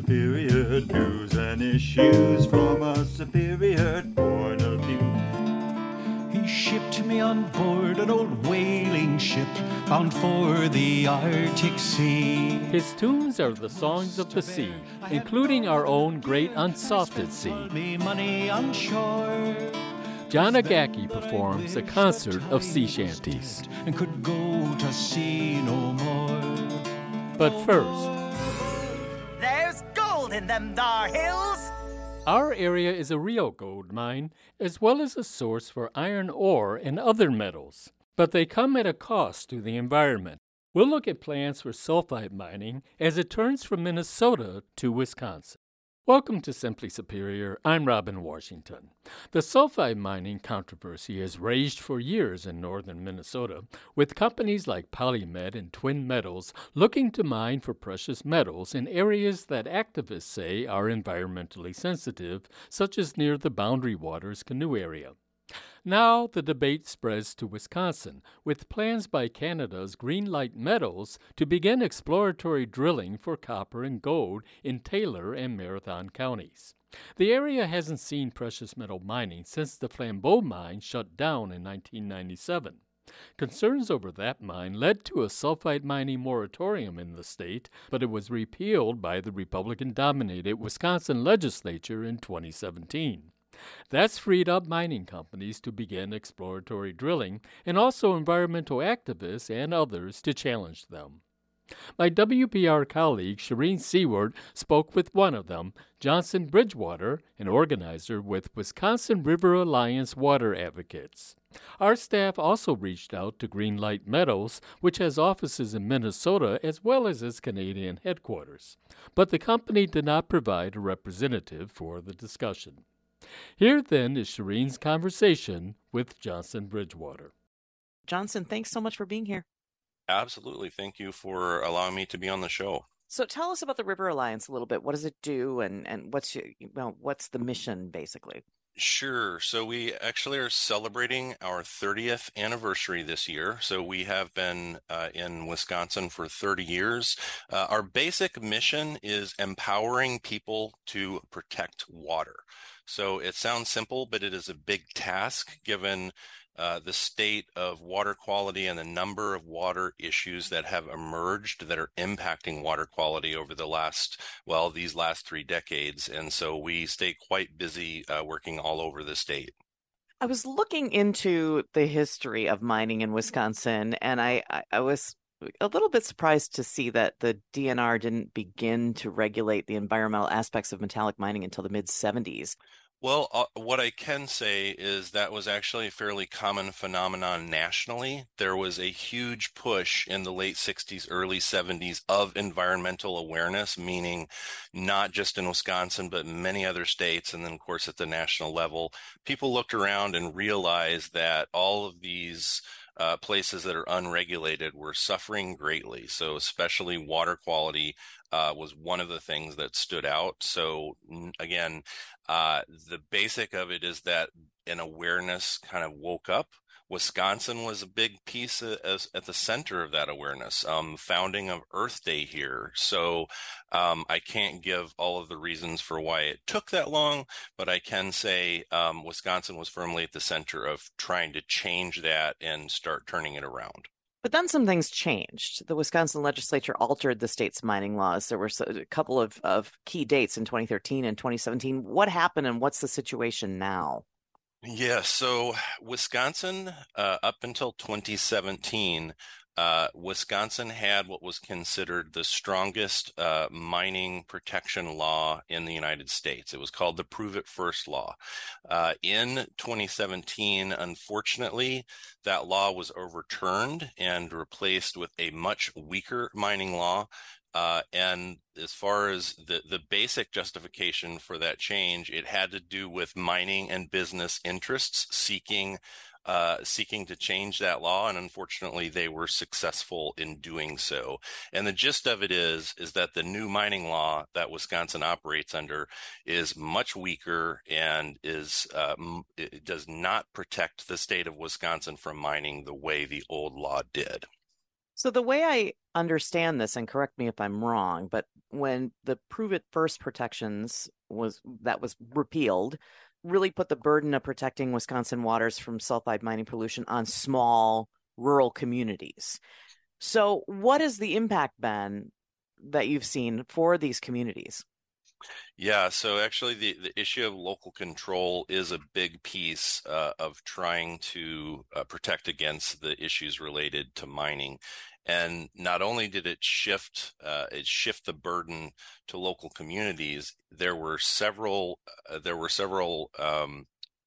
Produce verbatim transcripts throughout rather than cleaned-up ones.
superior news and issues from a superior point of view. He shipped me on board an old whaling ship bound for the Arctic Sea. His tunes are the songs of the sea, including our own great Unsalted Sea. Me money on shore. John Agaki performs a concert of sea shanties. And could go to sea no more. But first, There's gold in them thar hills. our area is a real gold mine, as well as a source for iron ore and other metals. But they come at a cost to the environment. We'll look at plans for sulfide mining as it turns from Minnesota to Wisconsin. Welcome to Simply Superior. I'm Robin Washington. The sulfide mining controversy has raged for years in northern Minnesota, with companies like Polymed and Twin Metals looking to mine for precious metals in areas that activists say are environmentally sensitive, such as near the Boundary Waters canoe area. Now the debate spreads to Wisconsin, with plans by Canada's Greenlight Metals to begin exploratory drilling for copper and gold in Taylor and Marathon counties. The area hasn't seen precious metal mining since the Flambeau mine shut down in nineteen ninety-seven. Concerns over that mine led to a sulfide mining moratorium in the state, but it was repealed by the Republican-dominated Wisconsin legislature in twenty seventeen. That's freed up mining companies to begin exploratory drilling, and also environmental activists and others to challenge them. My W P R colleague Shireen Seward spoke with one of them, Johnson Bridgewater, an organizer with Wisconsin River Alliance Water Advocates. Our staff also reached out to Greenlight Metals, which has offices in Minnesota as well as its Canadian headquarters. But the company did not provide a representative for the discussion. Here, then, is Shireen's conversation with Johnson Bridgewater. Johnson, thanks so much for being here. Absolutely. Thank you for allowing me to be on the show. So tell us about the River Alliance a little bit. What does it do, and, and what's your, well, what's the mission, basically? Sure. So we actually are celebrating our thirtieth anniversary this year. So we have been uh, in Wisconsin for thirty years. Uh, our basic mission is empowering people to protect water. So it sounds simple, but it is a big task given uh, the state of water quality and the number of water issues that have emerged that are impacting water quality over the last, well, these last three decades. And so we stay quite busy uh, working all over the state. I was looking into the history of mining in Wisconsin, and I, I, I was a little bit surprised to see that the D N R didn't begin to regulate the environmental aspects of metallic mining until the mid seventies. Well, uh, what I can say is that was actually a fairly common phenomenon nationally. There was a huge push in the late sixties, early seventies of environmental awareness, meaning not just in Wisconsin, but many other states. And then, of course, at the national level, people looked around and realized that all of these Uh, places that are unregulated were suffering greatly. So especially water quality uh, was one of the things that stood out. So again, uh, the basic of it is that an awareness kind of woke up. Wisconsin was a big piece of, as, at the center of that awareness, um, founding of Earth Day here. So um, I can't give all of the reasons for why it took that long, but I can say um, Wisconsin was firmly at the center of trying to change that and start turning it around. But then some things changed. The Wisconsin legislature altered the state's mining laws. There were a couple of, of key dates in twenty thirteen and twenty seventeen. What happened, and what's the situation now? Yeah, so Wisconsin, uh, up until twenty seventeen, uh, Wisconsin had what was considered the strongest uh, mining protection law in the United States. It was called the Prove It First law. Uh, in twenty seventeen, unfortunately, that law was overturned and replaced with a much weaker mining law. Uh, and as far as the, the basic justification for that change, it had to do with mining and business interests seeking uh, seeking to change that law. And unfortunately, they were successful in doing so. And the gist of it is, is that the new mining law that Wisconsin operates under is much weaker and is uh, it does not protect the state of Wisconsin from mining the way the old law did. So the way I understand this, and correct me if I'm wrong, but when the Prove It First protections was that was repealed, really put the burden of protecting Wisconsin waters from sulfide mining pollution on small rural communities. So what has the impact been that you've seen for these communities? Yeah, so actually the, the issue of local control is a big piece uh, of trying to uh, protect against the issues related to mining. And not only did it shift, uh, it shift the burden to local communities, there were several, uh, there were several um,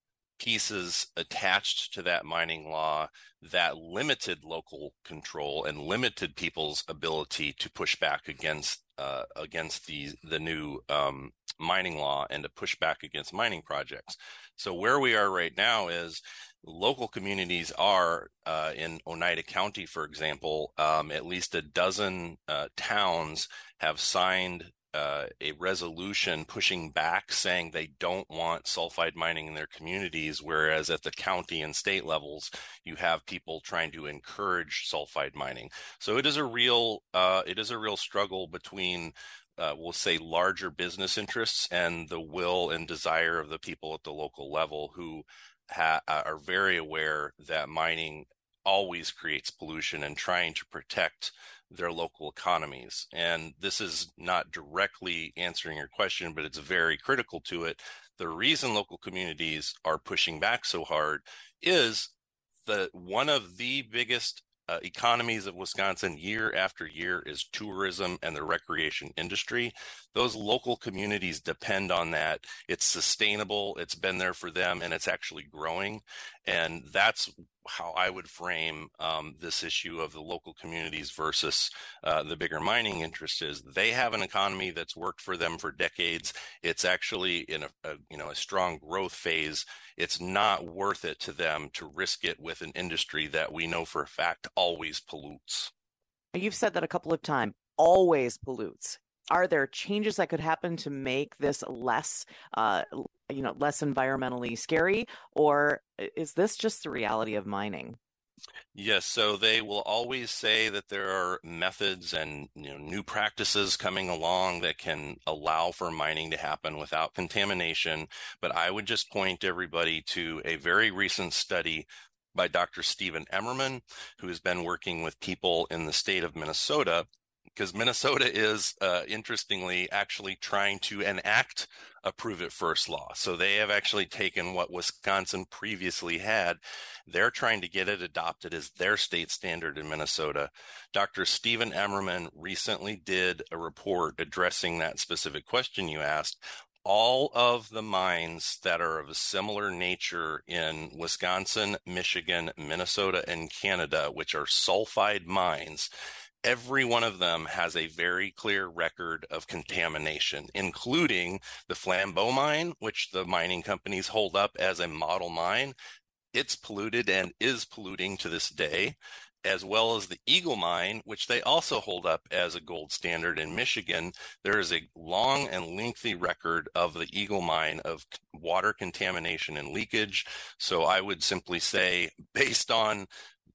pieces attached to that mining law that limited local control and limited people's ability to push back against uh, against the the new um, mining law and to push back against mining projects. So where we are right now is local communities are uh, in Oneida County, for example, um, at least a dozen uh, towns have signed Uh, a resolution pushing back, saying they don't want sulfide mining in their communities, whereas at the county and state levels, you have people trying to encourage sulfide mining. So it is a real, uh, it is a real struggle between, uh, we'll say, larger business interests and the will and desire of the people at the local level who ha- are very aware that mining always creates pollution and trying to protect their local economies. And this is not directly answering your question, but it's very critical to it. The reason local communities are pushing back so hard is that one of the biggest uh, economies of Wisconsin year after year is tourism and the recreation industry. Those local communities depend on that. It's sustainable, it's been there for them, and it's actually growing. And that's how I would frame um, this issue of the local communities versus uh, the bigger mining interest is they have an economy that's worked for them for decades. It's actually in a, a you know a strong growth phase. It's not worth it to them to risk it with an industry that we know for a fact always pollutes. You've said that a couple of times, always pollutes. Are there changes that could happen to make this less, uh, you know, less environmentally scary, or is this just the reality of mining? Yes, so they will always say that there are methods and you know, new practices coming along that can allow for mining to happen without contamination. But I would just point everybody to a very recent study by Doctor Stephen Emmerman, who has been working with people in the state of Minnesota, because Minnesota is, uh, interestingly, actually trying to enact a Prove It First law. So they have actually taken what Wisconsin previously had. They're trying to get it adopted as their state standard in Minnesota. Doctor Stephen Emmerman recently did a report addressing that specific question you asked. All of the mines that are of a similar nature in Wisconsin, Michigan, Minnesota, and Canada, which are sulfide mines, every one of them has a very clear record of contamination, including the Flambeau mine, which the mining companies hold up as a model mine. It's polluted and is polluting to this day, as well as the Eagle mine, which they also hold up as a gold standard in Michigan. There is a long and lengthy record of the Eagle mine of water contamination and leakage. So I would simply say, based on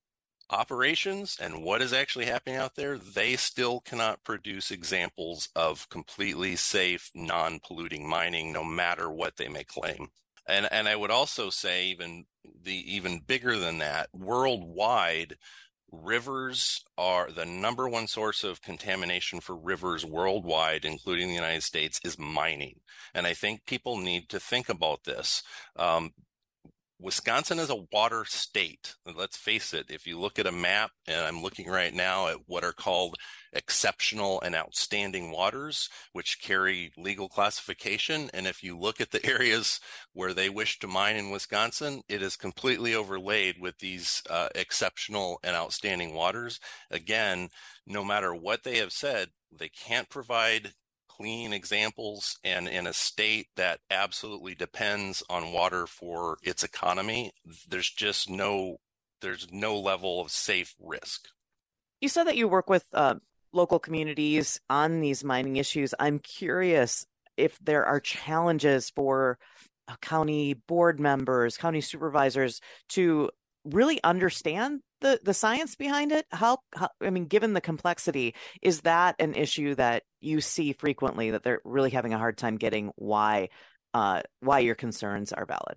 operations and what is actually happening out there, they still cannot produce examples of completely safe, non-polluting mining, no matter what they may claim. And and I would also say even the even bigger than that, worldwide, rivers are the number one source of contamination for rivers worldwide, including the United States, is mining. And I think people need to think about this. Um, Wisconsin is a water state. Let's face it, if you look at a map, and I'm looking right now at what are called exceptional and outstanding waters, which carry legal classification. And if you look at the areas where they wish to mine in Wisconsin, it is completely overlaid with these uh, exceptional and outstanding waters. Again, no matter what they have said, they can't provide clean examples, and in a state that absolutely depends on water for its economy, there's just no there's no level of safe risk. You said that you work with uh, local communities on these mining issues. I'm curious if there are challenges for uh, county board members, county supervisors to really understand the, the science behind it? How, how, I mean, given the complexity, is that an issue that you see frequently, that they're really having a hard time getting why, uh, why your concerns are valid?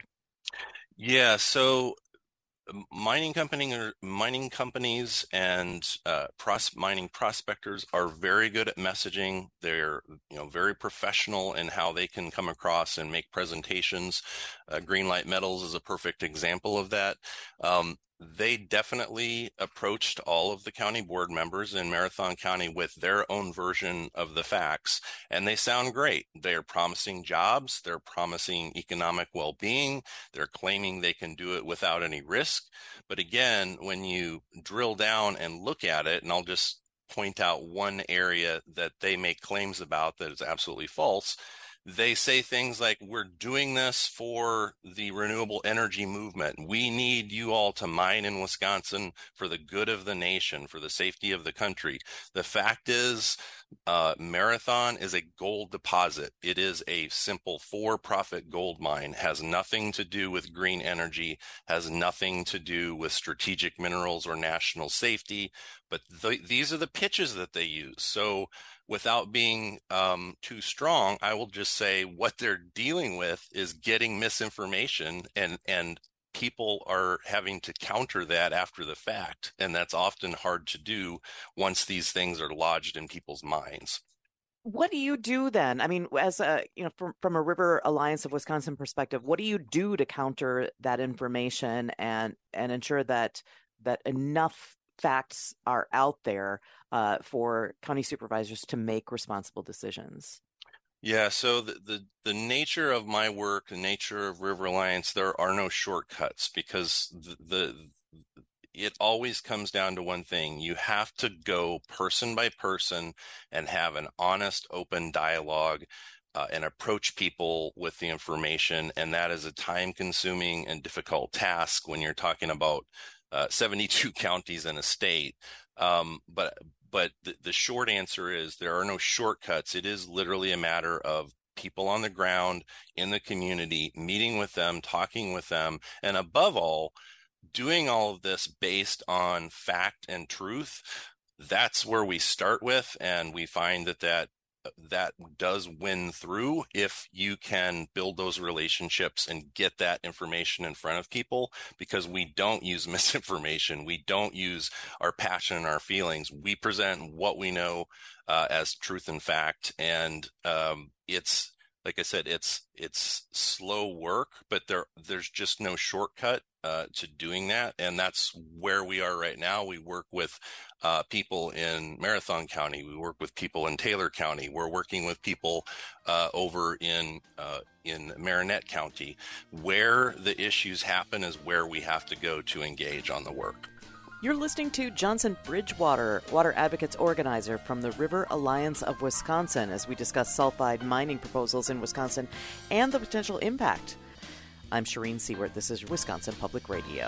Yeah, so mining company mining companies and uh, pros mining prospectors are very good at messaging. They're you know very professional in how they can come across and make presentations. Uh, Greenlight Metals is a perfect example of that. Um, they definitely approached all of the county board members in Marathon County with their own version of the facts, and they sound great. They're promising jobs, they're promising economic well-being, they're claiming they can do it without any risk. But again, when you drill down and look at it, and I'll just point out one area that they make claims about that is absolutely false. They say things like, we're doing this for the renewable energy movement. We need you all to mine in Wisconsin for the good of the nation, for the safety of the country. The fact is, uh, Marathon is a gold deposit. It is a simple for-profit gold mine, has nothing to do with green energy, has nothing to do with strategic minerals or national safety. But th- these are the pitches that they use. So without being um, too strong, I will just say what they're dealing with is getting misinformation, and and people are having to counter that after the fact. And that's often hard to do once these things are lodged in people's minds. What do you do then? I mean, as a, you know, from, from a River Alliance of Wisconsin perspective, what do you do to counter that information and and ensure that that enough facts are out there uh, for county supervisors to make responsible decisions? Yeah, so the, the the nature of my work, the nature of River Alliance, there are no shortcuts, because the, the it always comes down to one thing. You have to go person by person and have an honest, open dialogue uh, and approach people with the information. And that is a time-consuming and difficult task when you're talking about uh, seventy-two counties in a state. Um, but But the, the short answer is there are no shortcuts. It is literally a matter of people on the ground in the community, meeting with them, talking with them, and above all, doing all of this based on fact and truth. That's where we start with, and we find that that that does win through if you can build those relationships and get that information in front of people, because we don't use misinformation. We don't use our passion and our feelings. We present what we know uh, as truth and fact. And um, it's, like I said, it's it's slow work, but there there's just no shortcut uh, to doing that. And that's where we are right now. We work with uh, people in Marathon County. We work with people in Taylor County. We're working with people uh, over in uh, in Marinette County. Where the issues happen is where we have to go to engage on the work. You're listening to Johnson Bridgewater, Water Advocates organizer from the River Alliance of Wisconsin, as we discuss sulfide mining proposals in Wisconsin and the potential impact. I'm Shireen Seward. This is Wisconsin Public Radio.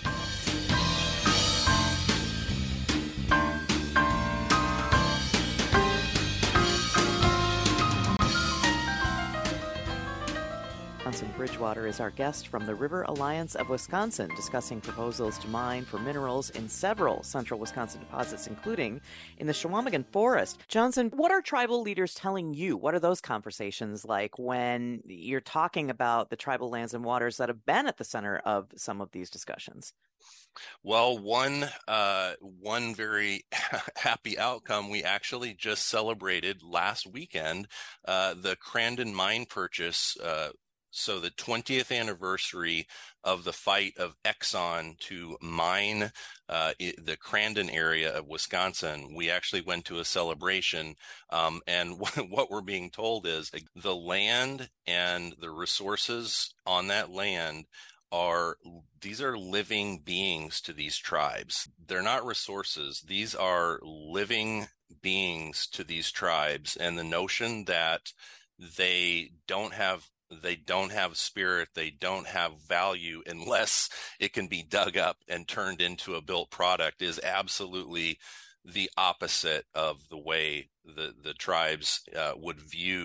Johnson Bridgewater is our guest from the River Alliance of Wisconsin, discussing proposals to mine for minerals in several central Wisconsin deposits, including in the Chequamegon Forest. Johnson, what are tribal leaders telling you? What are those conversations like when you're talking about the tribal lands and waters that have been at the center of some of these discussions? Well, one uh, one very happy outcome, we actually just celebrated last weekend uh, the Crandon mine purchase. Uh, So the twentieth anniversary of the fight of Exxon to mine uh, the Crandon area of Wisconsin, we actually went to a celebration. Um, and what we're being told is the land and the resources on that land are, these are living beings to these tribes. They're not resources. These are living beings to these tribes. And the notion that they don't have They don't have spirit, they don't have value unless it can be dug up and turned into a built product is absolutely the opposite of the way the, the tribes uh, would view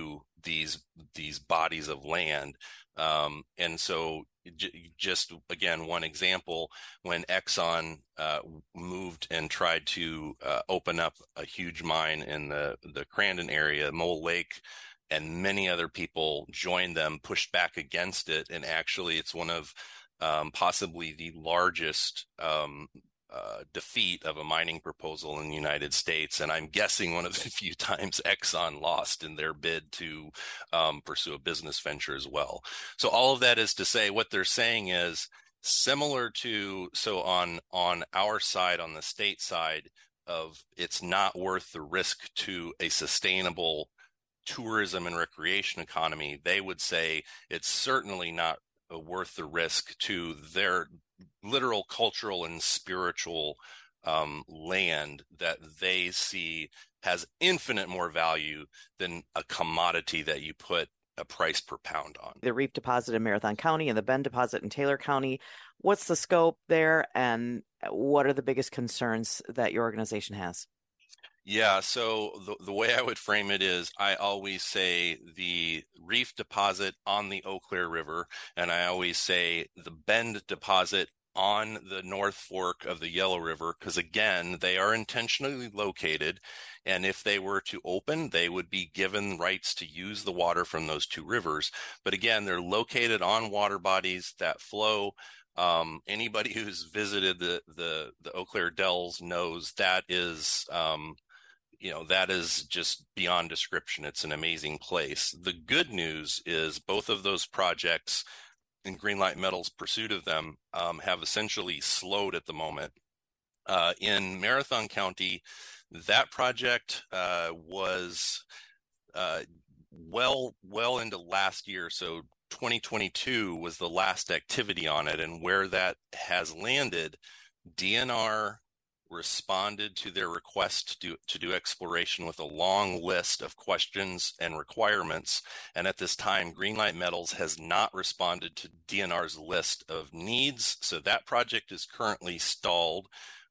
these these bodies of land. Um, and so j- just again, one example, when Exxon uh, moved and tried to uh, open up a huge mine in the, the Crandon area, Mole Lake, and many other people joined them, pushed back against it. And actually, it's one of um, possibly the largest um, uh, defeat of a mining proposal in the United States. And I'm guessing one of the few times Exxon lost in their bid to um, pursue a business venture as well. So all of that is to say, what they're saying is similar to, so on, on our side, on the state side of, it's not worth the risk to a sustainable tourism and recreation economy, they would say it's certainly not worth the risk to their literal cultural and spiritual um, land that they see has infinite more value than a commodity that you put a price per pound on. The Reef deposit in Marathon County and the Bend deposit in Taylor County. What's the scope there, and what are the biggest concerns that your organization has? Yeah, so the, the way I would frame it is I always say the Reef deposit on the Eau Claire River, and I always say the Bend deposit on the North Fork of the Yellow River, because again, they are intentionally located. And if they were to open, they would be given rights to use the water from those two rivers. But again, they're located on water bodies that flow. Um, anybody who's visited the, the, the Eau Claire Dells knows that is, um, you know, that is just beyond description. It's an amazing place. The good news is both of those projects and Greenlight Metals' pursuit of them um, have essentially slowed at the moment. Uh, in Marathon County, that project uh, was uh, well, well into last year. So twenty twenty-two was the last activity on it. And where that has landed, D N R responded to their request to do, to do exploration with a long list of questions and requirements. And at this time, Greenlight Metals has not responded to D N R's list of needs. So that project is currently stalled.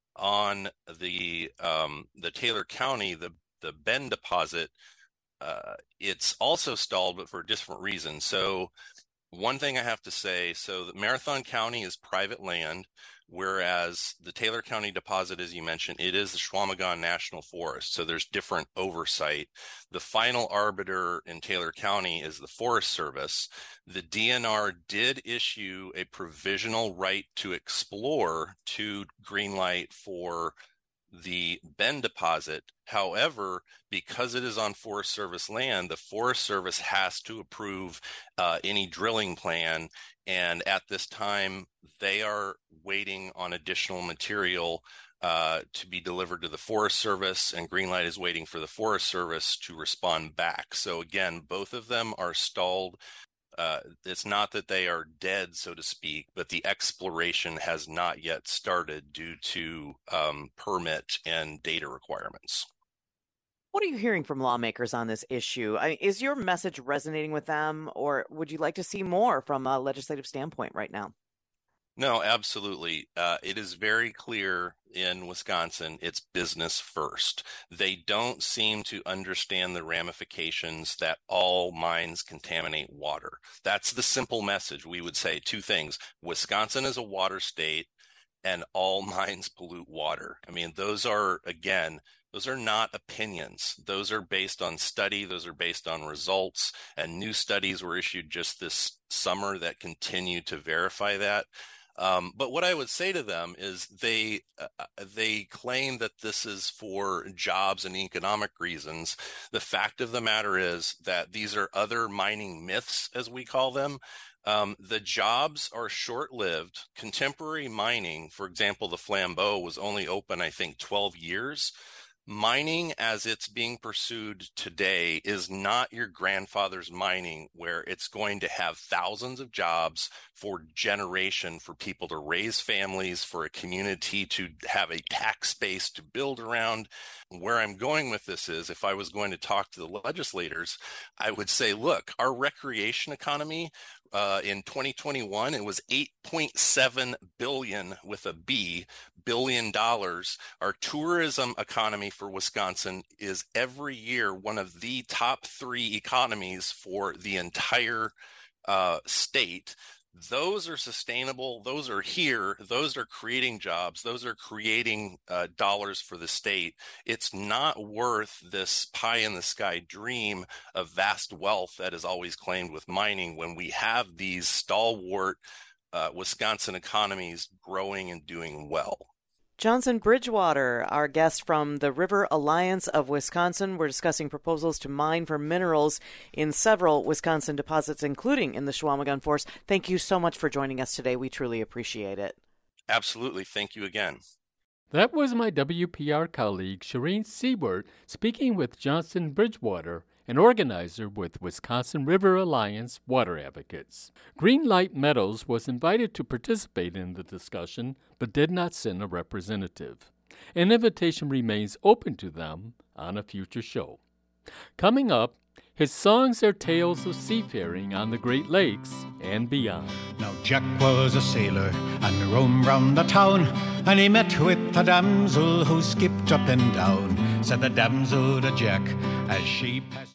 On the um, the Taylor County, the, the Bend deposit, uh, it's also stalled, but for a different reason. So one thing I have to say, so the Marathon County is private land, whereas the Taylor County deposit, as you mentioned, it is the Chequamegon National Forest. So there's different oversight. The final arbiter in Taylor County is the Forest Service. The D N R did issue a provisional right to explore to Greenlight for the Bend deposit. However, because it is on Forest Service land, the Forest Service has to approve uh, any drilling plan. And at this time, they are waiting on additional material uh, to be delivered to the Forest Service, and Greenlight is waiting for the Forest Service to respond back. So again, both of them are stalled. Uh, it's not that they are dead, so to speak, but the exploration has not yet started due to um, permit and data requirements. What are you hearing from lawmakers on this issue? I mean, is your message resonating with them, or would you like to see more from a legislative standpoint right now? No, absolutely. Uh, it is very clear in Wisconsin, it's business first. They don't seem to understand the ramifications that all mines contaminate water. That's the simple message. We would say two things. Wisconsin is a water state, and all mines pollute water. I mean, those are, again, those are not opinions. Those are based on study. Those are based on results. And new studies were issued just this summer that continue to verify that. Um, but what I would say to them is they uh, they claim that this is for jobs and economic reasons. The fact of the matter is that these are other mining myths, as we call them. Um, the jobs are short-lived. Contemporary mining, for example, the Flambeau was only open, I think, twelve years. Mining as it's being pursued today is not your grandfather's mining, where it's going to have thousands of jobs for generation, for people to raise families, for a community to have a tax base to build around. Where I'm going with this is, if I was going to talk to the legislators, I would say, look, our recreation economy Uh, in twenty twenty-one, it was eight point seven billion with a B billion dollars. Our tourism economy for Wisconsin is every year one of the top three economies for the entire uh, state. Those are sustainable. Those are here. Those are creating jobs. Those are creating uh, dollars for the state. It's not worth this pie in the sky dream of vast wealth that is always claimed with mining when we have these stalwart uh, Wisconsin economies growing and doing well. Johnson Bridgewater, our guest from the River Alliance of Wisconsin. We're discussing proposals to mine for minerals in several Wisconsin deposits, including in the Chequamegon Forest. Thank you so much for joining us today. We truly appreciate it. Absolutely. Thank you again. That was my W P R colleague, Shireen Seward, speaking with Johnson Bridgewater, an organizer with Wisconsin River Alliance Water Advocates. Greenlight Metals was invited to participate in the discussion, but did not send a representative. An invitation remains open to them on a future show. Coming up, his songs are tales of seafaring on the Great Lakes and beyond. Now Jack was a sailor and roamed round the town, and he met with a damsel who skipped up and down. Said the damsel to Jack as she passed.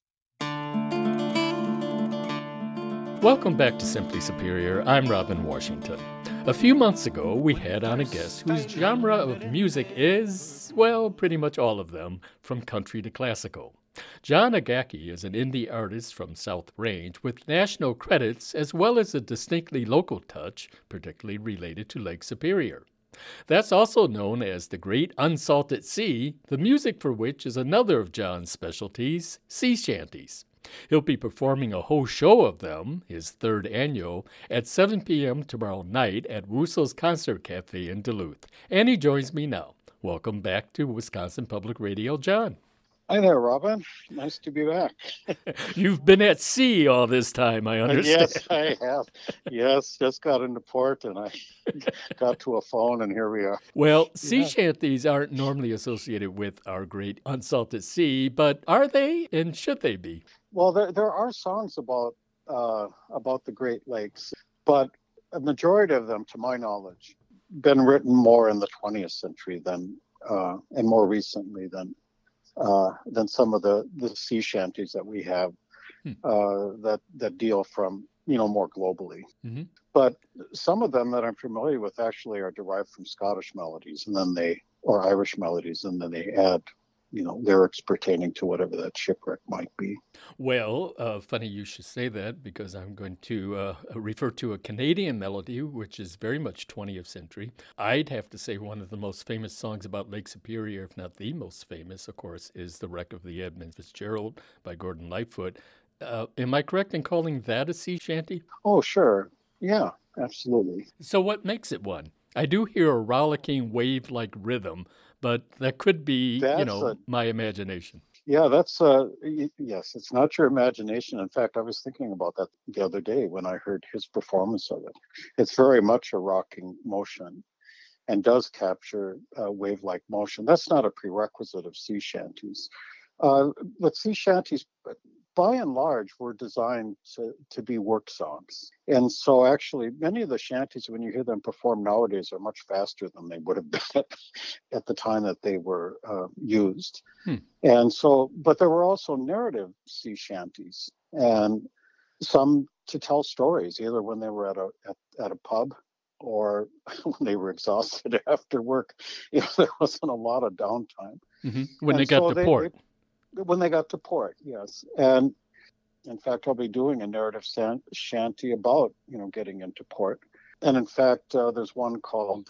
Welcome back to Simply Superior. I'm Robin Washington. A few months ago, we had on a guest whose genre of music is, well, pretty much all of them, from country to classical. John Agaki is an indie artist from South Range with national credits as well as a distinctly local touch, particularly related to Lake Superior. That's also known as the Great Unsalted Sea, the music for which is another of John's specialties, sea shanties. He'll be performing a whole show of them, his third annual, at seven p.m. tomorrow night at Russo's Concert Cafe in Duluth. And he joins me now. Welcome back to Wisconsin Public Radio, John. Hi there, Robin. Nice to be back. You've been at sea all this time, I understand. Yes, I have. Yes, just got into port and I got to a phone and here we are. Well, sea Yeah. shanties aren't normally associated with our great unsalted sea, but are they and should they be? Well, there there are songs about uh, about the Great Lakes, but a majority of them, to my knowledge, been written more in the twentieth century than uh, and more recently than uh, than some of the, the sea shanties that we have Hmm. uh, that that deal from you know more globally. Mm-hmm. But some of them that I'm familiar with actually are derived from Scottish melodies, and then they or Irish melodies, and then they add you know lyrics pertaining to whatever that shipwreck might be. Well, uh, funny you should say that because I'm going to uh, refer to a Canadian melody, which is very much twentieth century. I'd have to say one of the most famous songs about Lake Superior, if not the most famous, of course, is The Wreck of the Edmund Fitzgerald by Gordon Lightfoot. Uh, am I correct in calling that a sea shanty? Oh, sure. Yeah, absolutely. So what makes it one? I do hear a rollicking wave-like rhythm, but that could be, That's you know, a- my imagination. Yeah, that's uh y- yes, it's not your imagination. In fact, I was thinking about that the other day when I heard his performance of it. It's very much a rocking motion and does capture uh, wave-like motion. That's not a prerequisite of sea shanties. Uh, but sea shanties, by and large, were designed to, to be work songs. And so actually, many of the shanties, when you hear them perform nowadays, are much faster than they would have been at the time that they were uh, used. Hmm. And so, but there were also narrative sea shanties, and some to tell stories, either when they were at a at, at a pub or when they were exhausted after work. You know, there wasn't a lot of downtime. hmm When they And got so to they- port. they- when they got to port, yes. And in fact, I'll be doing a narrative san- shanty about, you know, getting into port. And in fact, uh, there's one called,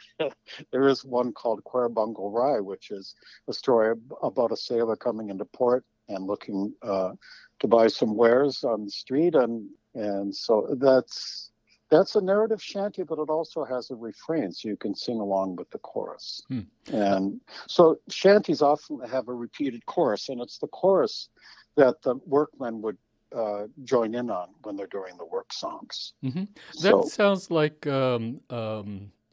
there is one called Querbungle Rye, which is a story ab- about a sailor coming into port and looking uh, to buy some wares on the street. And, and so that's, that's a narrative shanty, but it also has a refrain, so you can sing along with the chorus. Hmm. And so shanties often have a repeated chorus, and it's the chorus that the workmen would uh, join in on when they're doing the work songs. hmm That So sounds like um, um,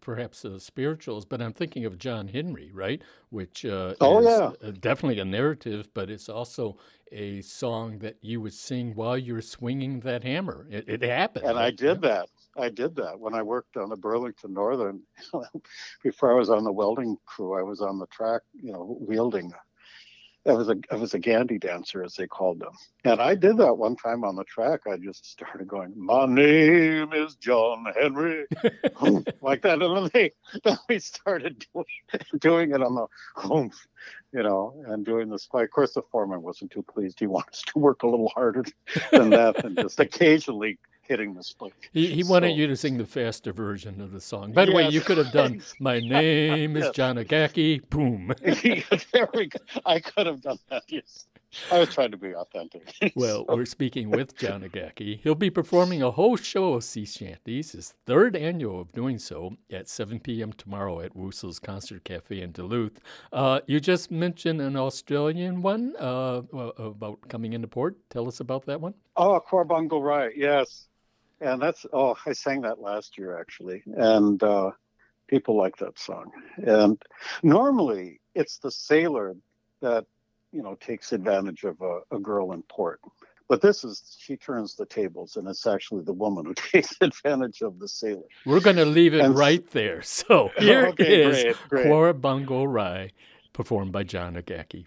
perhaps uh, spirituals, but I'm thinking of John Henry, right? Which uh, Oh, is yeah. uh, definitely a narrative, but it's also a song that you would sing while you're swinging that hammer. It, it happened. And right? I did that. I did that when I worked on the Burlington Northern. Before I was on the welding crew, I was on the track, you know, wielding. I was a I was a Gandhi dancer, as they called them. And I did that one time on the track. I just started going, "My name is John Henry," like that. And then they then we started doing, doing it on the home, you know, and doing this. Of course, the foreman wasn't too pleased. He wanted us to work a little harder than that, and just occasionally hitting the spike. He, he wanted So- you to sing the faster version of the song. By the way, Yes. you could have done, "My name is Yes. John Agaki," boom. There we go. I could have done that. Yes, I was trying to be authentic. Well, So- we're speaking with John Agaki. He'll be performing a whole show of sea shanties, his third annual of doing so, at seven p.m. tomorrow at Woosle's Concert Cafe in Duluth. Uh, you just mentioned an Australian one uh, about coming into port. Tell us about that one. Oh, Corbungle Rye, yes. And that's, oh, I sang that last year, actually. And uh, people like that song. And normally it's the sailor that, you know, takes advantage of a, a girl in port. But this is, she turns the tables, and it's actually the woman who takes advantage of the sailor. We're going to leave it And- right there. So here Okay, is great, great. Corbungle Rye, performed by John Agaki.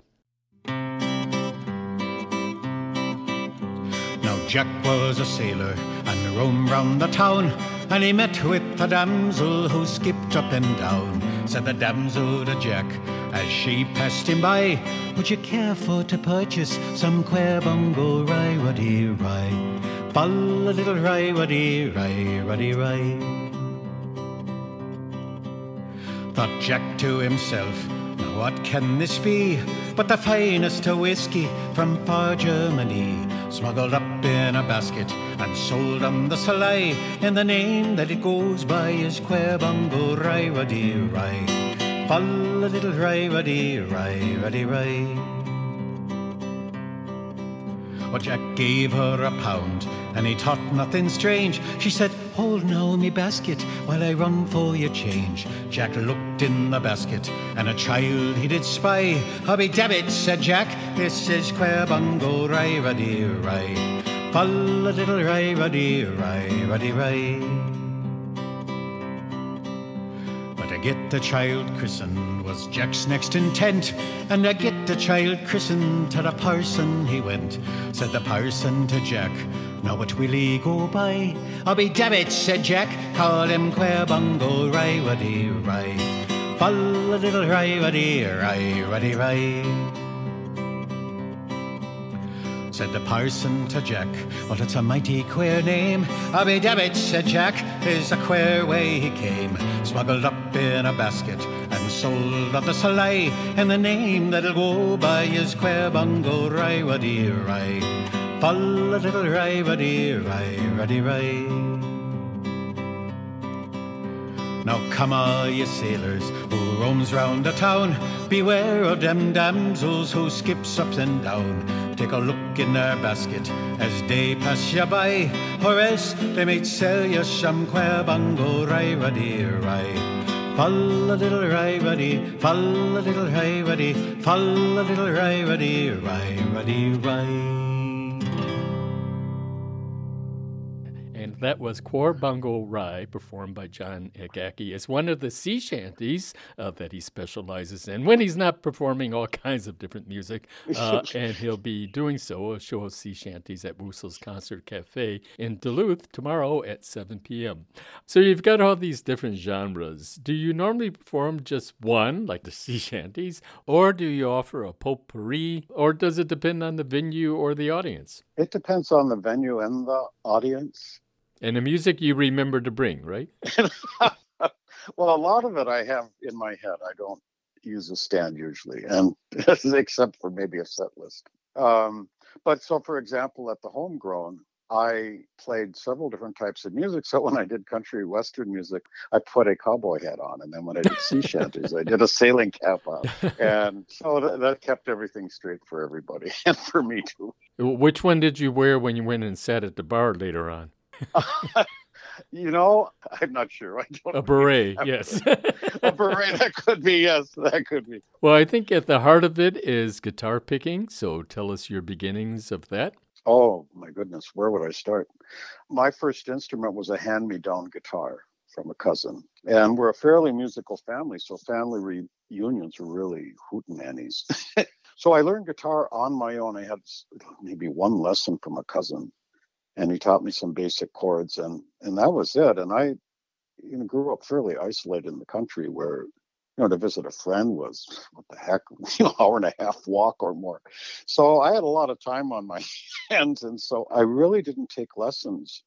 Now Jack was a sailor and roamed round the town, and he met with a damsel who skipped up and down. Said the damsel to Jack as she passed him by, "Would you care for to purchase some Querbungle Rye, ruddy rye? Fall a little rye, ruddy rye, ruddy rye." Thought Jack to himself, "Now what can this be but the finest of whiskey from far Germany, smuggled up in a basket and sold on the sly, and the name that it goes by is Querbungle Rye, ruddy rye. Fall a little rye, ruddy rye, ruddy rye." Well, Jack gave her a pound, and he thought nothing strange. She said, "Hold now me basket while I run for your change." Jack looked in the basket, and a child he did spy. "I'll be dabbit," said Jack, "this is Querbungle Rye, ruddy rye. Fall a little rye, ruddy rye, ruddy rye." But to get the child christened was Jack's next intent, and to get the child christened to the parson he went. Said the parson to Jack, "Now what will he go by?" "I'll be dabbit," said Jack, "call him Querbungle Rye, ruddy rye. Fall a little rye, ruddy rye, ruddy rye." Said the parson to Jack, "Well, it's a mighty queer name." "I'll be dabbit," said Jack, "is a queer way he came. Smuggled up in a basket and sold on the sly, and the name that'll go by is Querbungle Rye, ruddy rye. Fall a little rye, ruddy rye, ruddy rye." Now come all ye sailors who roams round the town, beware of them damsels who skips up and down. Take a look in their basket as they pass you by, or else they might sell you some Querbungle Rye, ruddy rye. Fall a little rye, ruddy, fall a little rye, ruddy, fall a little rye, ruddy, rye, ruddy, rye. And that was Querbungle Rye, performed by John Agaki. It's one of the sea shanties uh, that he specializes in when he's not performing all kinds of different music. Uh, and he'll be doing so, a show of sea shanties at Woosle's Concert Cafe in Duluth tomorrow at seven p.m. So you've got all these different genres. Do you normally perform just one, like the sea shanties, or do you offer a potpourri, or does it depend on the venue or the audience? It depends on the venue and the audience. And the music you remember to bring, right? Well, a lot of it I have in my head. I don't use a stand usually, and except for maybe a set list. Um, but so, for example, at the Homegrown, I played several different types of music. So when I did country western music, I put a cowboy hat on, and then when I did sea shanties, I did a sailing cap on, and so that, that kept everything straight for everybody, and for me too. Which one did you wear when you went and sat at the bar later on? You know, I'm not sure. I don't A beret, yes. A beret, that could be, yes, that could be. Well, I think at the heart of it is guitar picking, so tell us your beginnings of that. Oh, my goodness, where would I start? My first instrument was a hand-me-down guitar from a cousin. And we're a fairly musical family, so family reunions were really hootenannies. So I learned guitar on my own. I had maybe one lesson from a cousin, and he taught me some basic chords, and, and that was it. And I you know, grew up fairly isolated in the country where, you know, to visit a friend was, what the heck, you know, hour and a half walk or more. So I had a lot of time on my hands. And so I really didn't take lessons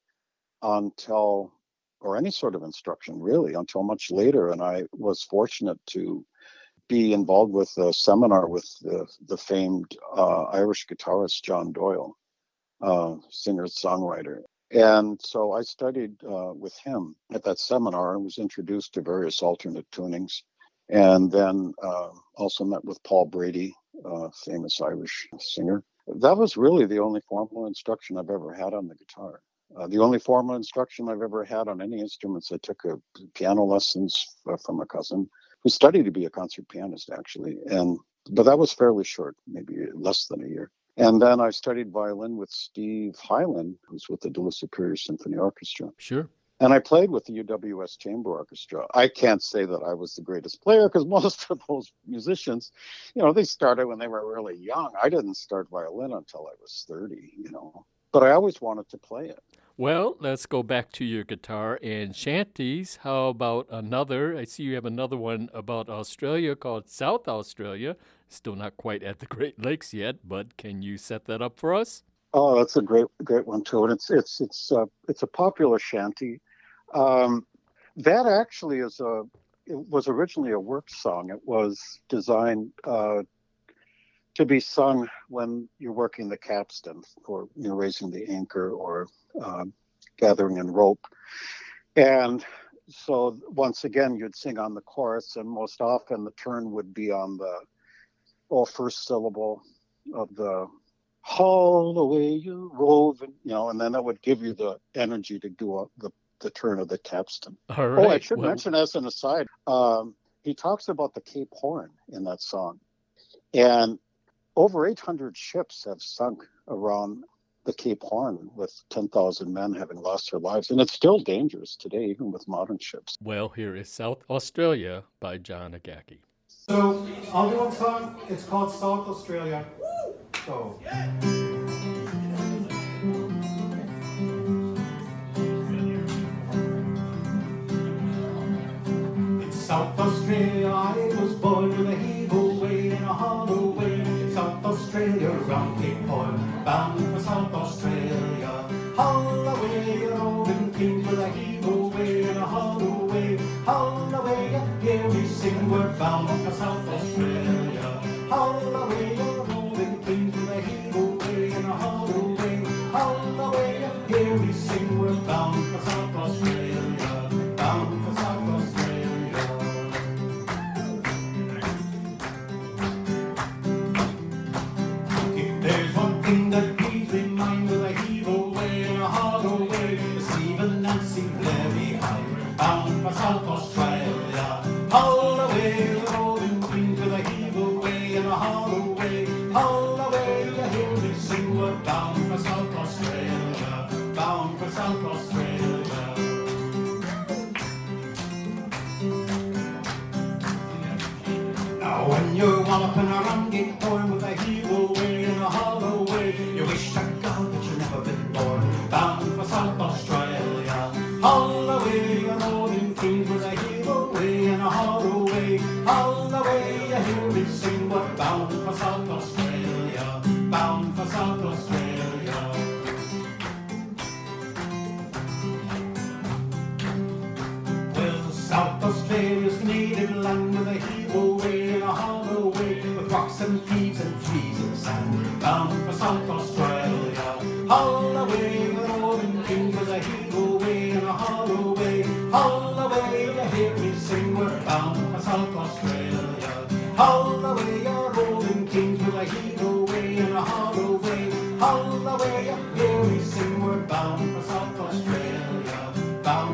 until, or any sort of instruction really, until much later. And I was fortunate to be involved with a seminar with the, the famed uh, Irish guitarist John Doyle, uh, singer-songwriter. And so I studied uh, with him at that seminar and was introduced to various alternate tunings. And then uh, also met with Paul Brady, uh, famous Irish singer. That was really the only formal instruction I've ever had on the guitar. Uh, the only formal instruction I've ever had on any instruments. I took a piano lessons from a cousin who studied to be a concert pianist, actually. And but that was fairly short, maybe less than a year. And then I studied violin with Steve Hyland, who's with the Duluth Superior Symphony Orchestra. Sure. And I played with the U W S Chamber Orchestra. I can't say that I was the greatest player because most of those musicians, you know, they started when they were really young. I didn't start violin until I was thirty, you know, but I always wanted to play it. Well, let's go back to your guitar and shanties. How about another? I see you have another one about Australia called South Australia. Still not quite at the Great Lakes yet, but can you set that up for us? Oh, that's a great, great one too, and it's it's it's uh, it's a popular shanty. Um, that actually is a. It was originally a work song. It was designed uh, to be sung when you're working the capstan, or you know, raising the anchor or uh, gathering in rope. And so once again, you'd sing on the chorus, and most often the turn would be on the oh, first syllable of the haul away you rove, and, you know, and then that would give you the energy to do a, the the turn of the capstan. All right. Oh, I should well, mention as an aside, um, he talks about the Cape Horn in that song, and over eight hundred ships have sunk around the Cape Horn, with ten thousand men having lost their lives, and it's still dangerous today, even with modern ships. Well, here is South Australia by John Agaki. So I'll do one song. It's called South Australia. So. In South Australia, I was born with a heave away and a haul away. South Australia, round Cape Horn, bound for South Australia. Haul away, a roving king with a heave away and a haul away. Haul away, here we sing, we're bound for South Australia. Haul away, a roving king with a heave away and a haul away. Haul away, here we sing, we're bound for South Australia. Bound for South Australia. If there's one thing that leaves me mind with a heave away and a haul away, Stephen Nancy there behind, bound for South Australia. Haul away, the rolling queen with a heave away and a haul away. Haul away, you hear me sing, we're bound for South Australia. Bound for South Australia. Now when you're walloping around Cape Horn with a heave away and a haul away, you wish to God that you'd never been born. Bound for South Australia. Haul away, a rolling king with a heave away and a haul away. Haul away, you hear me sing, we're bound for South Australia. Bound for South Australia. Well, South Australia's native land with a heave away and a haul away, with rocks and thieves and fleas and sand, bound for South Australia. Haul away, the rolling king with a heave away and a haul away. Haul away, you hear me sing, we're bound for South Australia. Haul away, your rolling kings with a heave away and a haul away. Haul away, you hear me sing, we're bound for South Australia. Bound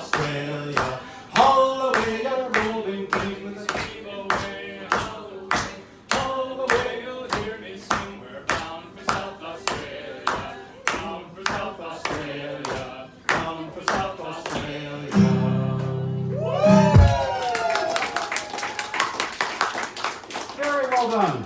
Australia. Haul away your roving king with a steam away. Haul away, haul away, you'll hear me sing. We're bound for South Australia, bound for South Australia, bound for South Australia. Very well done.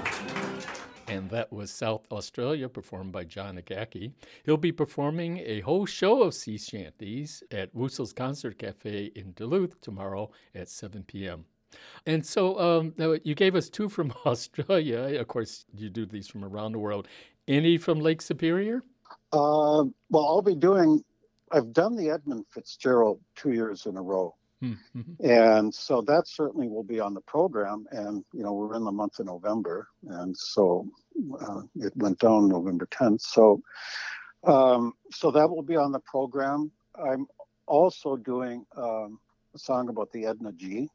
And that was South Australia, performed by John Agaki. He'll be performing a whole show of sea shanties at Woossel's Concert Cafe in Duluth tomorrow at seven p.m. And so um, you gave us two from Australia. Of course, you do these from around the world. Any from Lake Superior? Uh, well, I'll be doing, I've done the Edmund Fitzgerald two years in a row. Mm-hmm. And so that certainly will be on the program. And, you know, we're in the month of November. And so uh, it went down November tenth. So, um, so that will be on the program. I'm also doing um, a song about the Edna G.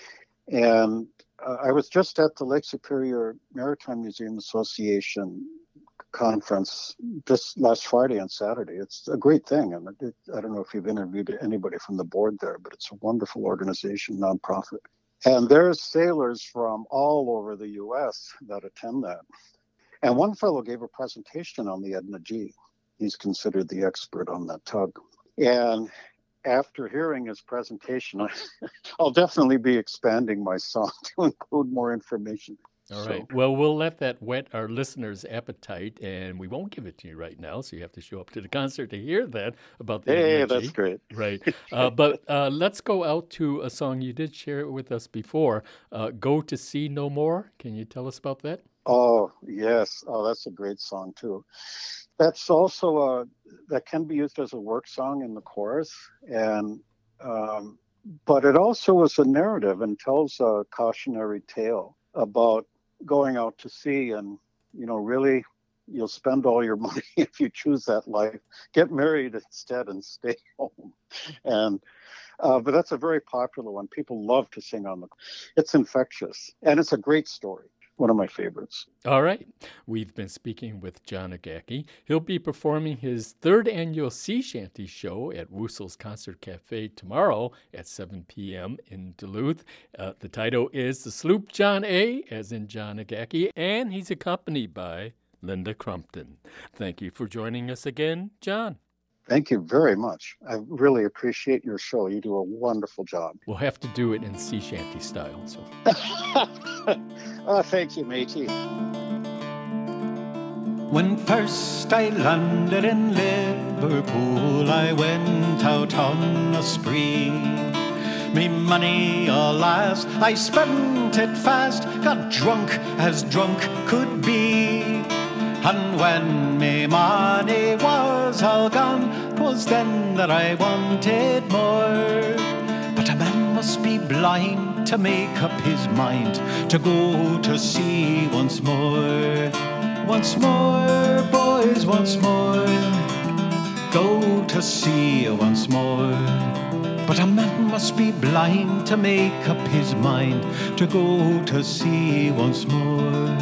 And uh, I was just at the Lake Superior Maritime Museum Association conference this last Friday and Saturday. It's a great thing. And it, I don't know if you've interviewed anybody from the board there, but it's a wonderful organization, nonprofit. And there's sailors from all over the U S that attend that. And one fellow gave a presentation on the Edna G. He's considered the expert on that tug. And after hearing his presentation, I, I'll definitely be expanding my song to include more information. All So- right. Well, we'll let that whet our listeners' appetite, and we won't give it to you right now, so you have to show up to the concert to hear that about the Hey, Edna G. that's great. Right. Uh, but uh, let's go out to a song you did share with us before, uh, Go to Sea No More. Can you tell us about that? Oh, yes. Oh, that's a great song, too. That's also a, that can be used as a work song in the chorus. And, um, but it also is a narrative and tells a cautionary tale about going out to sea and, you know, really you'll spend all your money if you choose that life. Get married instead and stay home. And, uh, but that's a very popular one. People love to sing on the, it's infectious and it's a great story. One of my favorites. All right. We've been speaking with John Agaki. He'll be performing his third annual sea shanty show at Woossel's Concert Cafe tomorrow at seven p.m. in Duluth. Uh, the title is The Sloop John A., as in John Agaki, and he's accompanied by Linda Crumpton. Thank you for joining us again, John. Thank you very much. I really appreciate your show. You do a wonderful job. We'll have to do it in sea shanty style. So. Oh, thank you, matey. When first I landed in Liverpool, I went out on a spree. Me money, alas, I spent it fast, got drunk as drunk could be. And when me money was all gone, 'twas then that I wanted more. But a man must be blind to make up his mind to go to sea once more. Once more, boys, once more, go to sea once more. But a man must be blind to make up his mind to go to sea once more.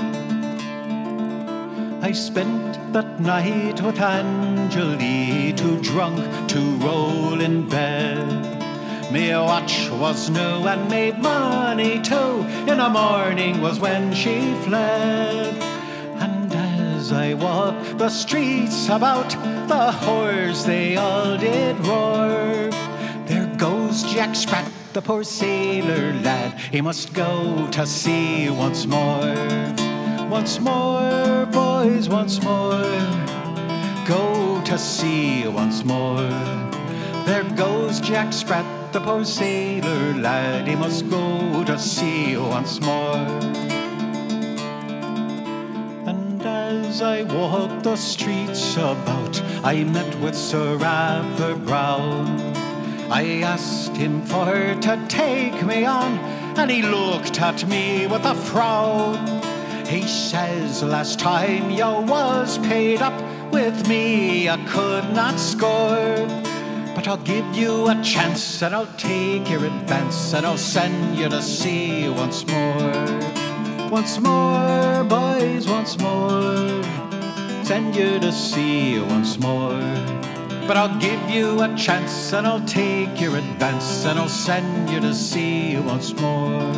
I spent that night with Angelie, too drunk to roll in bed. Me watch was new and me money too. In the morning was when she fled. And as I walked the streets about, the whores they all did roar. There goes Jack Sprat, the poor sailor lad. He must go to sea once more. Once more, boys, once more, go to sea once more. There goes Jack Sprat, the poor sailor lad. He must go to sea once more. And as I walked the streets about, I met with Sir Rapper Brown. I asked him for to take me on, and he looked at me with a frown. He says, last time you was paid up with me, I could not score. But I'll give you a chance, and I'll take your advance, and I'll send you to sea once more. Once more, boys, once more, send you to sea once more. But I'll give you a chance and I'll take your advance and I'll send you to sea once more.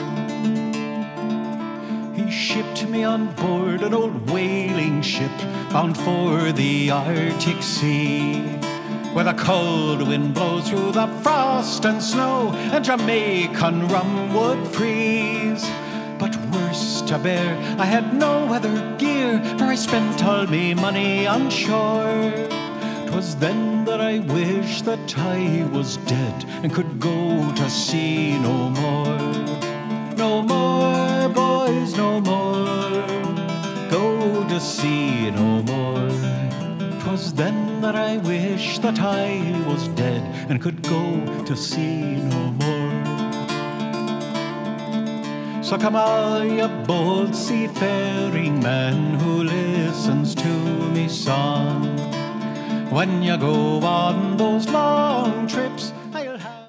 He shipped me on board an old whaling ship bound for the Arctic Sea, where the cold wind blows through the frost and snow and Jamaican rum would freeze. But worse to bear, I had no other gear, for I spent all me money on shore. 'Twas then that I wished that I was dead and could go to sea no more. No more, boys, no more, go to sea no more. 'Twas then that I wished that I was dead and could go to sea no more. So come all you bold seafaring men who listens to me song, when you go on those long trips, I'll have...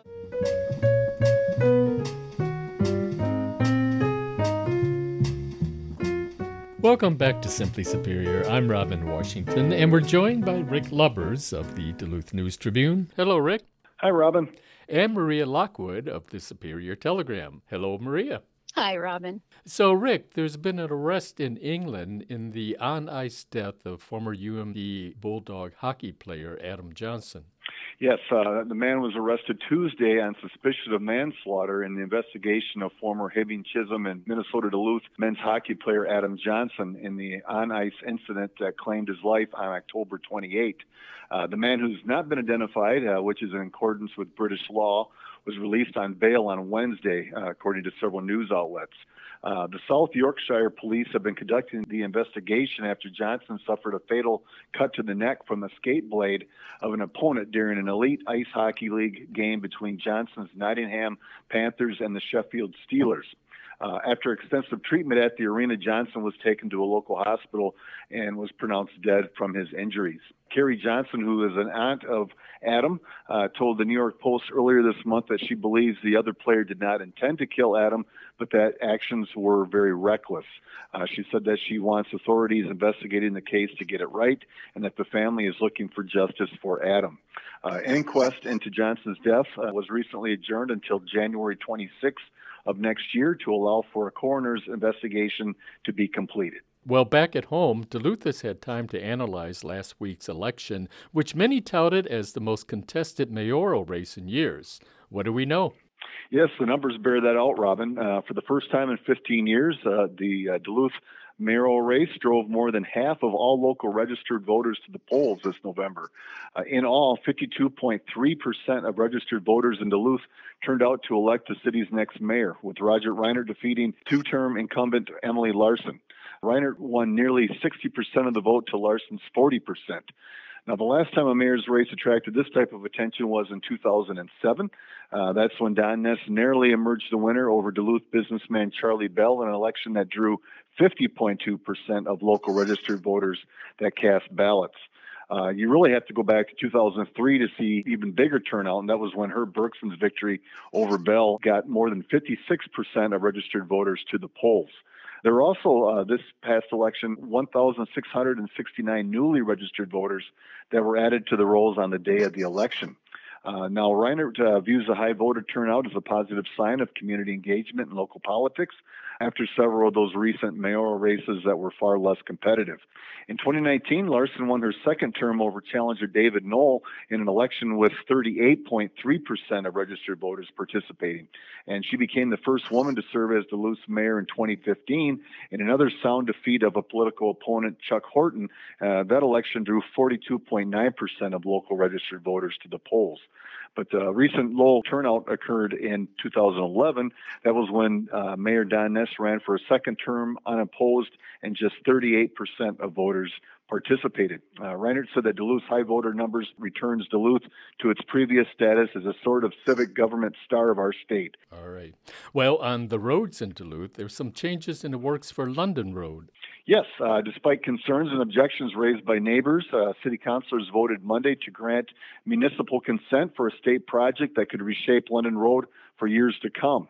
Welcome back to Simply Superior. I'm Robin Washington, and we're joined by Rick Lubbers of the Duluth News-Tribune. Hello, Rick. Hi, Robin. And Maria Lockwood of the Superior Telegram. Hello, Maria. Hi, Robin. So, Rick, there's been an arrest in England in the on-ice death of former U M D Bulldog hockey player Adam Johnson. Yes, uh, the man was arrested Tuesday on suspicion of manslaughter in the investigation of former Hibbing Chisholm and Minnesota Duluth men's hockey player Adam Johnson in the on-ice incident that claimed his life on October twenty-eighth. Uh, the man, who's not been identified, uh, which is in accordance with British law, was released on bail on Wednesday, uh, according to several news outlets. Uh, the South Yorkshire police have been conducting the investigation after Johnson suffered a fatal cut to the neck from the skate blade of an opponent during an elite ice hockey league game between Johnson's Nottingham Panthers and the Sheffield Steelers. Uh, after extensive treatment at the arena, Johnson was taken to a local hospital and was pronounced dead from his injuries. Carrie Johnson, who is an aunt of Adam, uh, told the New York Post earlier this month that she believes the other player did not intend to kill Adam, but that actions were very reckless. Uh, she said that she wants authorities investigating the case to get it right, and that the family is looking for justice for Adam. Uh, an inquest into Johnson's death uh, was recently adjourned until January twenty-sixth of next year to allow for a coroner's investigation to be completed. Well, back at home, Duluth has had time to analyze last week's election, which many touted as the most contested mayoral race in years. What do we know? Yes, the numbers bear that out, Robin. Uh, for the first time in fifteen years, uh, the uh, Duluth mayoral race drove more than half of all local registered voters to the polls this November. Uh, in all, fifty-two point three percent of registered voters in Duluth turned out to elect the city's next mayor, with Roger Reinert defeating two-term incumbent Emily Larson. Reinert won nearly sixty percent of the vote to Larson's forty percent. Now, the last time a mayor's race attracted this type of attention was in two thousand seven. Uh, that's when Don Ness narrowly emerged the winner over Duluth businessman Charlie Bell in an election that drew fifty point two percent of local registered voters that cast ballots. Uh, you really have to go back to two thousand three to see even bigger turnout, and that was when Herb Bergson's victory over Bell got more than fifty-six percent of registered voters to the polls. There were also, uh, this past election, one thousand six hundred sixty-nine newly registered voters that were added to the rolls on the day of the election. Uh, now, Reinert uh, views the high voter turnout as a positive sign of community engagement in local politics after several of those recent mayoral races that were far less competitive. In twenty nineteen, Larson won her second term over challenger David Knoll in an election with thirty-eight point three percent of registered voters participating. And she became the first woman to serve as Duluth's mayor in twenty fifteen in another sound defeat of a political opponent, Chuck Horton. Uh, that election drew forty-two point nine percent of local registered voters to the polls. But the uh, recent low turnout occurred in two thousand eleven. That was when uh, Mayor Don Ness ran for a second term unopposed, and just thirty-eight percent of voters participated. Uh, Reinert said that Duluth's high voter numbers returns Duluth to its previous status as a sort of civic government star of our state. All right. Well, on the roads in Duluth, there's some changes in the works for London Road. Yes, uh, despite concerns and objections raised by neighbors, uh, city councilors voted Monday to grant municipal consent for a state project that could reshape London Road for years to come.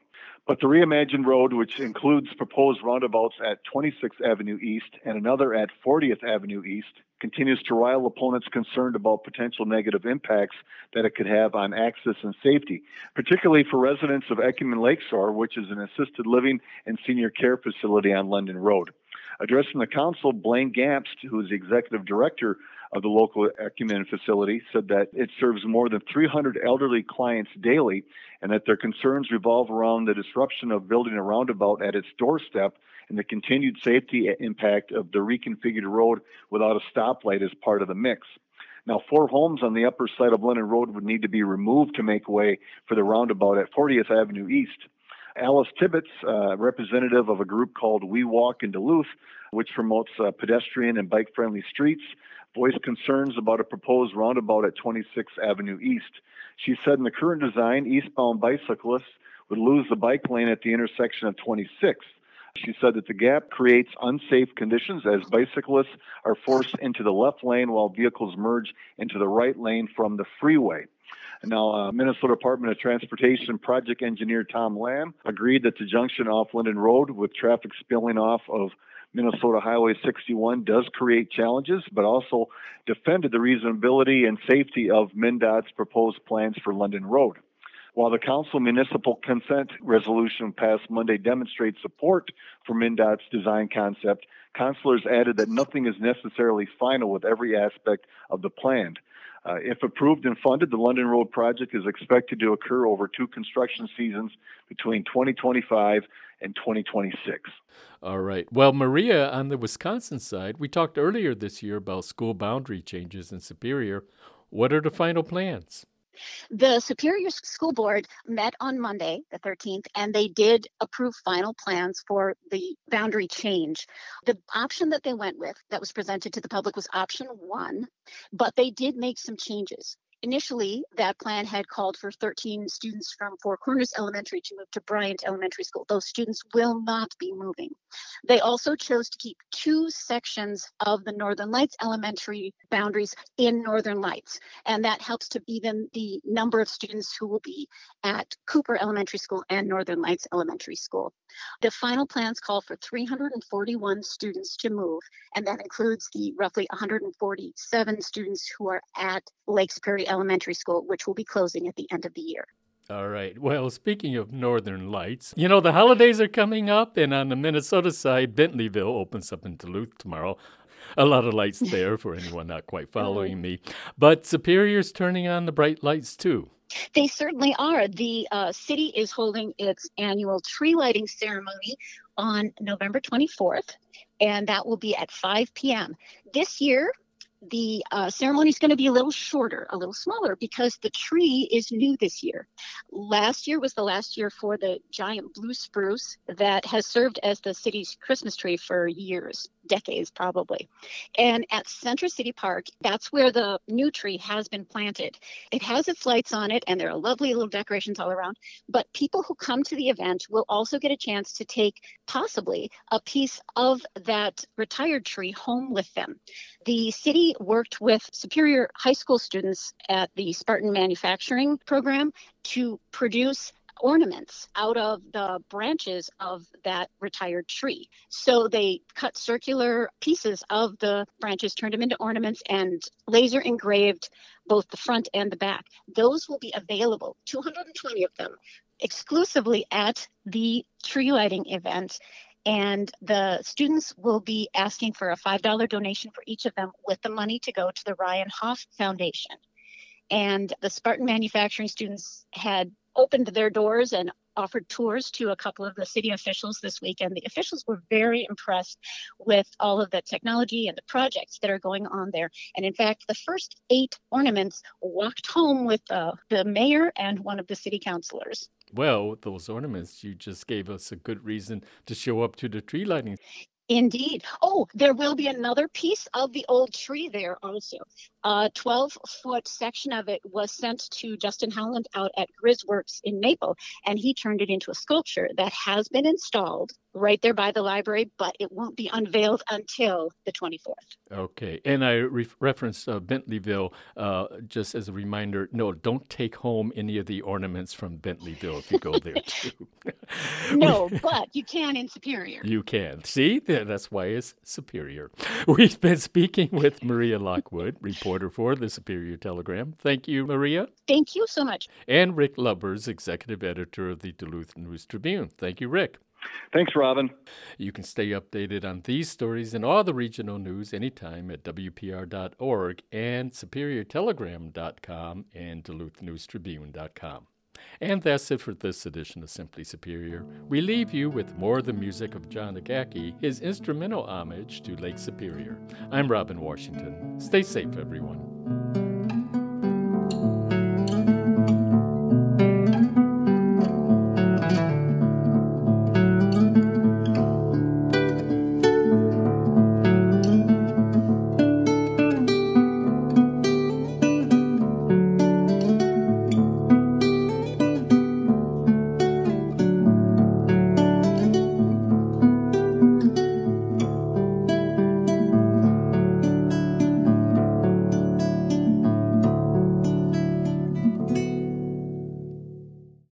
But the reimagined road, which includes proposed roundabouts at twenty-sixth Avenue East and another at fortieth Avenue East, continues to rile opponents concerned about potential negative impacts that it could have on access and safety, particularly for residents of Ecumen Lakeshore, which is an assisted living and senior care facility on London Road. Addressing the council, Blaine Gapst, who is the executive director of the local Ecumen facility, said that it serves more than three hundred elderly clients daily and that their concerns revolve around the disruption of building a roundabout at its doorstep and the continued safety impact of the reconfigured road without a stoplight as part of the mix. Now, four homes on the upper side of London Road would need to be removed to make way for the roundabout at fortieth Avenue East. Alice Tibbetts, uh, representative of a group called We Walk in Duluth, which promotes uh, pedestrian and bike-friendly streets, voiced concerns about a proposed roundabout at twenty-sixth Avenue East. She said in the current design, eastbound bicyclists would lose the bike lane at the intersection of twenty-sixth. She said that the gap creates unsafe conditions as bicyclists are forced into the left lane while vehicles merge into the right lane from the freeway. Now, uh, Minnesota Department of Transportation project engineer Tom Lamb agreed that the junction off Linden Road with traffic spilling off of Minnesota Highway sixty-one does create challenges, but also defended the reasonability and safety of MnDOT's proposed plans for London Road. While the council municipal consent resolution passed Monday demonstrates support for MnDOT's design concept, councilors added that nothing is necessarily final with every aspect of the plan. Uh, if approved and funded, the London Road project is expected to occur over two construction seasons between twenty twenty-five and twenty twenty-six. All right. Well, Maria, on the Wisconsin side, we talked earlier this year about school boundary changes in Superior. What are the final plans? The Superior School Board met on Monday, the thirteenth, and they did approve final plans for the boundary change. The option that they went with that was presented to the public was option one, but they did make some changes. Initially, that plan had called for thirteen students from Four Corners Elementary to move to Bryant Elementary School. Those students will not be moving. They also chose to keep two sections of the Northern Lights Elementary boundaries in Northern Lights, and that helps to even the number of students who will be at Cooper Elementary School and Northern Lights Elementary School. The final plans call for three hundred forty-one students to move, and that includes the roughly one hundred forty-seven students who are at Lake Superior Elementary School, which will be closing at the end of the year. All right. Well, speaking of Northern Lights, you know, the holidays are coming up, and on the Minnesota side, Bentleyville opens up in Duluth tomorrow. A lot of lights there for anyone not quite following me. But Superior's turning on the bright lights, too. They certainly are. The uh, city is holding its annual tree lighting ceremony on November twenty-fourth, and that will be at five p.m. This year, the uh, ceremony is going to be a little shorter, a little smaller, because the tree is new this year. Last year was the last year for the giant blue spruce that has served as the city's Christmas tree for years, decades probably. And at Center City Park, that's where the new tree has been planted. It has its lights on it, and there are lovely little decorations all around. But people who come to the event will also get a chance to take possibly a piece of that retired tree home with them. The city worked with Superior High School students at the Spartan Manufacturing Program to produce ornaments out of the branches of that retired tree. So they cut circular pieces of the branches, turned them into ornaments, and laser engraved both the front and the back. Those will be available, two hundred twenty of them, exclusively at the tree lighting event. And the students will be asking for a five dollars donation for each of them, with the money to go to the Ryan Hoff Foundation. And the Spartan Manufacturing students had opened their doors and offered tours to a couple of the city officials this week, and the officials were very impressed with all of the technology and the projects that are going on there. And in fact, the first eight ornaments walked home with uh, the mayor and one of the city councilors. Well, those ornaments, you just gave us a good reason to show up to the tree lighting. Indeed. Oh, there will be another piece of the old tree there also. A twelve-foot section of it was sent to Justin Howland out at Grizzworks in Maple, and he turned it into a sculpture that has been installed right there by the library, but it won't be unveiled until the twenty-fourth. Okay. And I re- referenced uh, Bentleyville uh, just as a reminder. No, don't take home any of the ornaments from Bentleyville if you go there, too. No, but you can in Superior. You can. See? That's why it's Superior. We've been speaking with Maria Lockwood, reporter for the Superior Telegram. Thank you, Maria. Thank you so much. And Rick Lubbers, executive editor of the Duluth News Tribune. Thank you, Rick. Thanks, Robin. You can stay updated on these stories and all the regional news anytime at W P R dot org and Superior Telegram dot com and Duluth News Tribune dot com. And that's it for this edition of Simply Superior. We leave you with more of the music of John Agaki, his instrumental homage to Lake Superior. I'm Robin Washington. Stay safe, everyone.